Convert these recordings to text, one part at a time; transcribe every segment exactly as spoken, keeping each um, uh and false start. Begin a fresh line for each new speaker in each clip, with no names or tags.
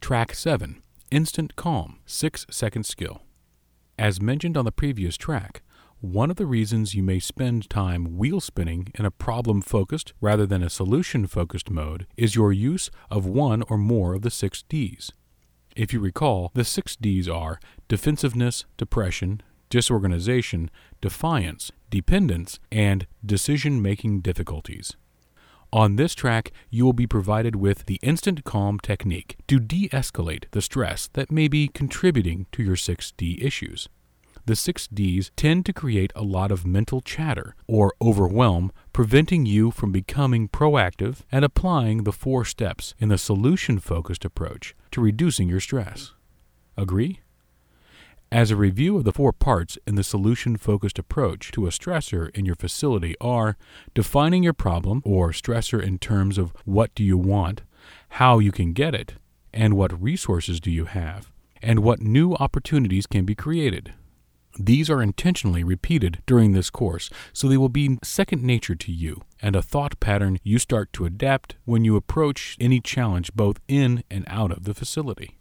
Track seven. Instant Calm, six second Skill. As mentioned on the previous track, one of the reasons you may spend time wheel spinning in a problem-focused rather than a solution-focused mode is your use of one or more of the six Ds. If you recall, the six Ds are defensiveness, depression, disorganization, defiance, dependence, and decision-making difficulties. On this track, you will be provided with the Instant Calm technique to de-escalate the stress that may be contributing to your six D issues. The six Ds tend to create a lot of mental chatter or overwhelm, preventing you from becoming proactive and applying the four steps in the solution-focused approach to reducing your stress. Agree? As a review of the four parts in the solution-focused approach to a stressor in your facility are defining your problem or stressor in terms of what do you want, how you can get it, and what resources do you have, and what new opportunities can be created. These are intentionally repeated during this course, so they will be second nature to you and a thought pattern you start to adapt when you approach any challenge both in and out of the facility.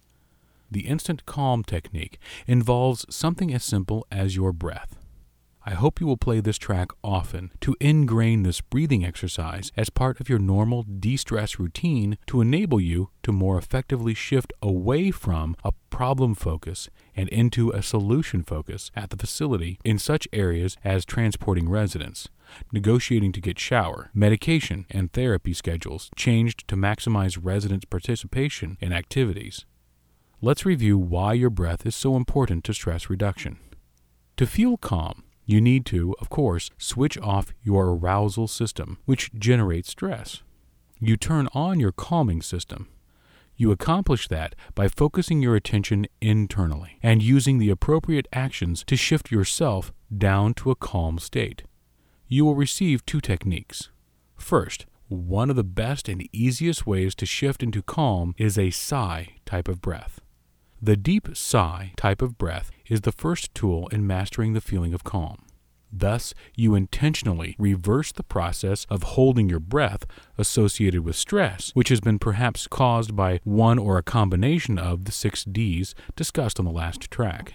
The Instant Calm technique involves something as simple as your breath. I hope you will play this track often to ingrain this breathing exercise as part of your normal de-stress routine to enable you to more effectively shift away from a problem focus and into a solution focus at the facility in such areas as transporting residents, negotiating to get shower, medication, and therapy schedules changed to maximize residents' participation in activities. Let's review why your breath is so important to stress reduction. To feel calm, you need to, of course, switch off your arousal system, which generates stress. You turn on your calming system. You accomplish that by focusing your attention internally and using the appropriate actions to shift yourself down to a calm state. You will receive two techniques. First, one of the best and easiest ways to shift into calm is a sigh type of breath. The deep sigh type of breath is the first tool in mastering the feeling of calm. Thus, you intentionally reverse the process of holding your breath associated with stress, which has been perhaps caused by one or a combination of the six Ds discussed on the last track.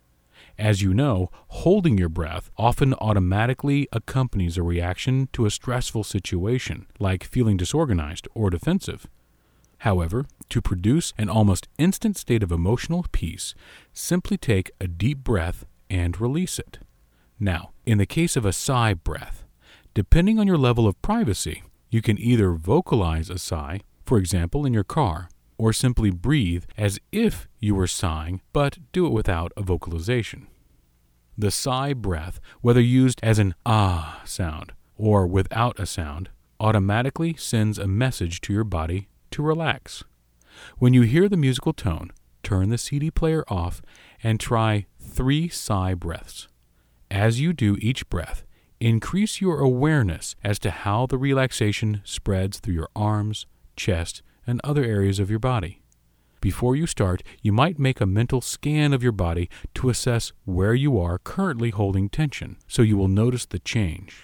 As you know, holding your breath often automatically accompanies a reaction to a stressful situation, like feeling disorganized or defensive. However, to produce an almost instant state of emotional peace, simply take a deep breath and release it. Now, in the case of a sigh breath, depending on your level of privacy, you can either vocalize a sigh, for example in your car, or simply breathe as if you were sighing, but do it without a vocalization. The sigh breath, whether used as an ah sound or without a sound, automatically sends a message to your body to relax. When you hear the musical tone, turn the C D player off and try three sigh breaths. As you do each breath, increase your awareness as to how the relaxation spreads through your arms, chest, and other areas of your body. Before you start, you might make a mental scan of your body to assess where you are currently holding tension, so you will notice the change.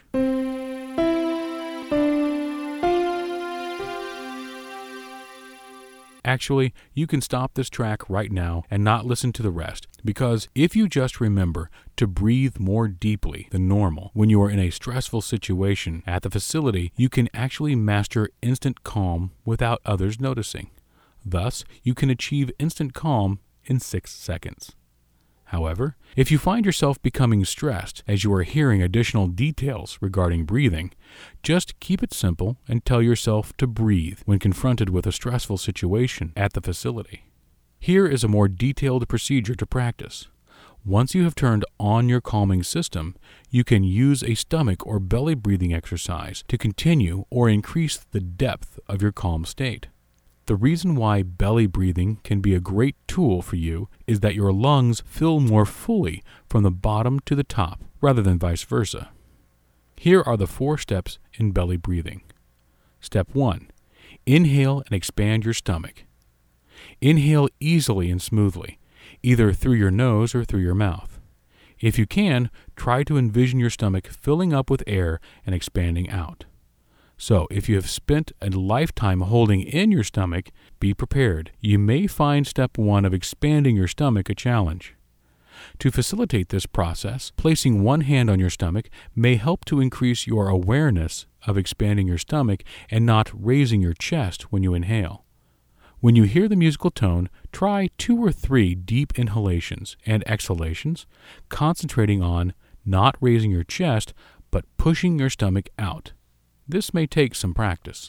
Actually, you can stop this track right now and not listen to the rest, because if you just remember to breathe more deeply than normal when you are in a stressful situation at the facility, you can actually master instant calm without others noticing. Thus, you can achieve instant calm in six seconds. However, if you find yourself becoming stressed as you are hearing additional details regarding breathing, just keep it simple and tell yourself to breathe when confronted with a stressful situation at the facility. Here is a more detailed procedure to practice. Once you have turned on your calming system, you can use a stomach or belly breathing exercise to continue or increase the depth of your calm state. The reason why belly breathing can be a great tool for you is that your lungs fill more fully from the bottom to the top, rather than vice versa. Here are the four steps in belly breathing. Step one. Inhale and expand your stomach. Inhale easily and smoothly, either through your nose or through your mouth. If you can, try to envision your stomach filling up with air and expanding out. So if you have spent a lifetime holding in your stomach, be prepared. You may find step one of expanding your stomach a challenge. To facilitate this process, placing one hand on your stomach may help to increase your awareness of expanding your stomach and not raising your chest when you inhale. When you hear the musical tone, try two or three deep inhalations and exhalations, concentrating on not raising your chest, but pushing your stomach out. This may take some practice.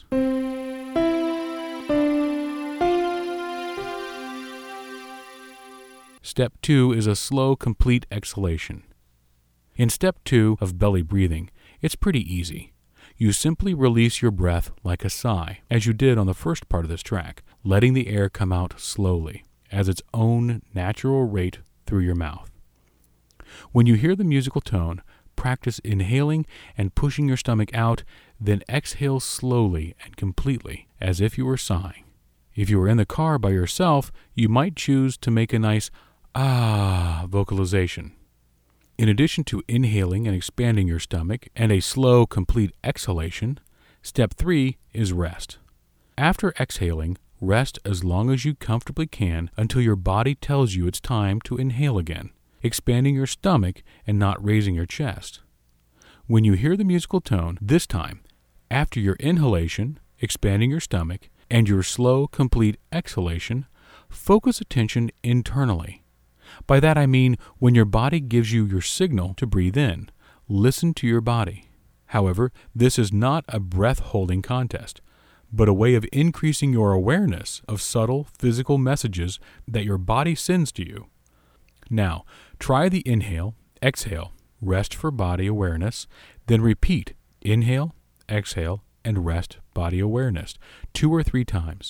Step two is a slow, complete exhalation. In step two of belly breathing, it's pretty easy. You simply release your breath like a sigh, as you did on the first part of this track, letting the air come out slowly, at its own natural rate through your mouth. When you hear the musical tone, practice inhaling and pushing your stomach out, then exhale slowly and completely, as if you were sighing. If you were in the car by yourself, you might choose to make a nice ah vocalization. In addition to inhaling and expanding your stomach and a slow, complete exhalation, step three is rest. After exhaling, rest as long as you comfortably can until your body tells you it's time to inhale again, expanding your stomach and not raising your chest. When you hear the musical tone, this time, after your inhalation, expanding your stomach, and your slow, complete exhalation, focus attention internally. By that I mean when your body gives you your signal to breathe in, listen to your body. However, this is not a breath-holding contest, but a way of increasing your awareness of subtle physical messages that your body sends to you. Now, try the inhale, exhale, rest for body awareness, then repeat inhale, exhale, and rest body awareness two or three times.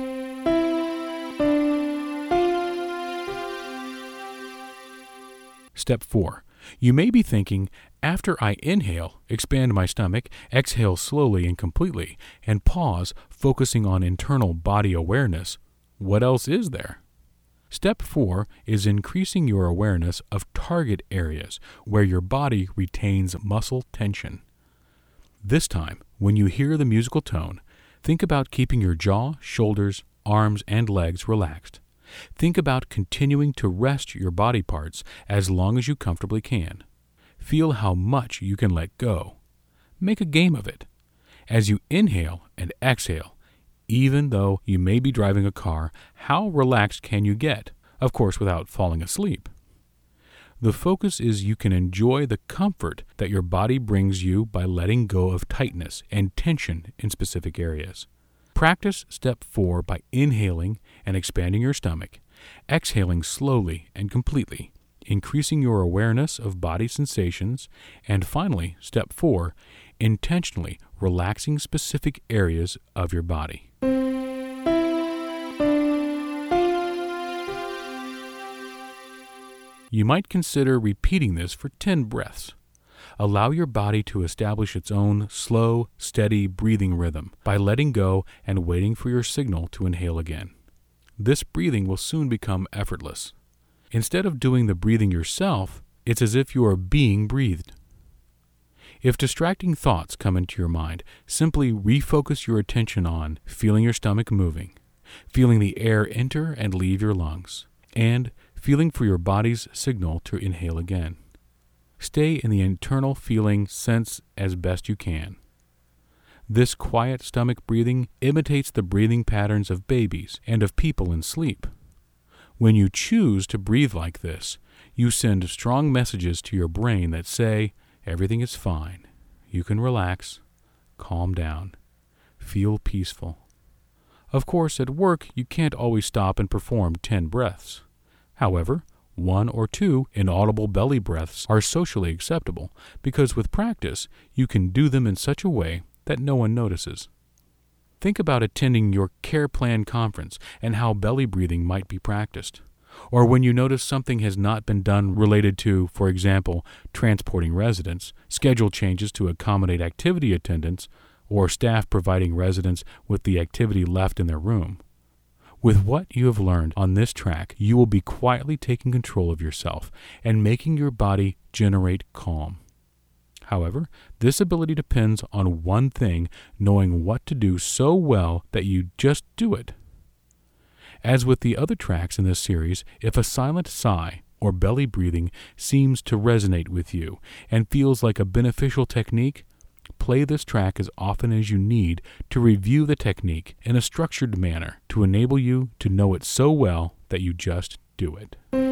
Step four. You may be thinking, after I inhale, expand my stomach, exhale slowly and completely, and pause, focusing on internal body awareness, what else is there? Step four is increasing your awareness of target areas where your body retains muscle tension. This time, when you hear the musical tone, think about keeping your jaw, shoulders, arms, and legs relaxed. Think about continuing to rest your body parts as long as you comfortably can. Feel how much you can let go. Make a game of it. As you inhale and exhale, even though you may be driving a car, how relaxed can you get? Of course, without falling asleep. The focus is you can enjoy the comfort that your body brings you by letting go of tightness and tension in specific areas. Practice step four by inhaling and expanding your stomach, exhaling slowly and completely, increasing your awareness of body sensations, and finally, step four, intentionally relaxing specific areas of your body. You might consider repeating this for ten breaths. Allow your body to establish its own slow, steady breathing rhythm by letting go and waiting for your signal to inhale again. This breathing will soon become effortless. Instead of doing the breathing yourself, it's as if you are being breathed. If distracting thoughts come into your mind, simply refocus your attention on feeling your stomach moving, feeling the air enter and leave your lungs, and feeling for your body's signal to inhale again. Stay in the internal feeling sense as best you can. This quiet stomach breathing imitates the breathing patterns of babies and of people in sleep. When you choose to breathe like this, you send strong messages to your brain that say, everything is fine, you can relax, calm down, feel peaceful. Of course, at work, you can't always stop and perform ten breaths. However, one or two inaudible belly breaths are socially acceptable because with practice, you can do them in such a way that no one notices. Think about attending your care plan conference and how belly breathing might be practiced. Or when you notice something has not been done related to, for example, transporting residents, schedule changes to accommodate activity attendants, or staff providing residents with the activity left in their room. With what you have learned on this track, you will be quietly taking control of yourself and making your body generate calm. However, this ability depends on one thing, knowing what to do so well that you just do it. As with the other tracks in this series, if a silent sigh or belly breathing seems to resonate with you and feels like a beneficial technique, play this track as often as you need to review the technique in a structured manner to enable you to know it so well that you just do it.